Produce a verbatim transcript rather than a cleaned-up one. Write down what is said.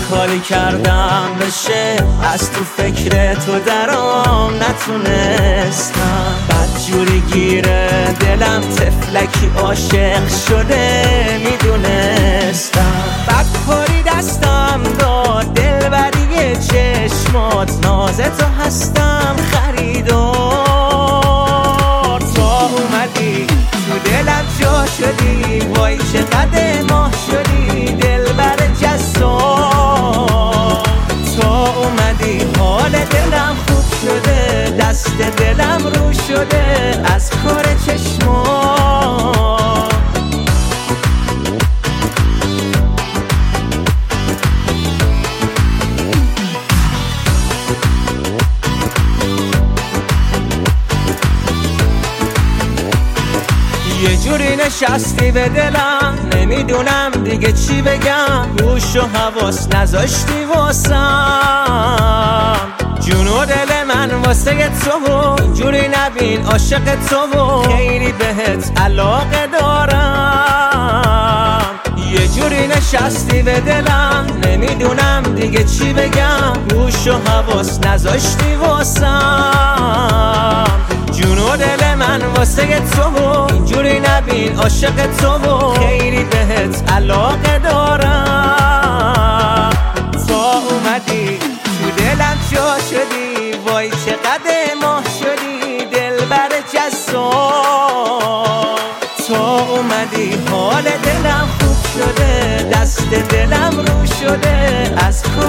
کاری کردم بشه از تو فکر تو درام نتونستم، بدجوری گیره دلم طفلکی عاشق شده میدونستم. بد کاری دستم داد دلبری چشمات، ناز تو هستم خریدار. تا اومدی تو دلم جا شدی، وای چقدر ماه شدی دلبر جذاب. تا اومدی حال دلم خوب شده، دست دلم رو شده از کار چشمات. یه جوری نشستی به دلم، نمیدونم دیگه چی بگم. گوش و حواس نذاشتی واسم، جون و دل من واسه تو و اینجوری نبین عاشق تو و خیلی بهت علاقه دارم. یه جوری نشستی به دلم، نمیدونم دیگه چی بگم. گوش و حواس نذاشتی واسم، جون و دل من واسه تو و اینجوری نبین عاشق تو و خیلی بهت علاقه دارم. تا اومدی تو دلم جا شدی، وای چقدر ماه شدی دلبر جذاب. تا اومدی حال دلم خوب شده، دست دلم رو شده از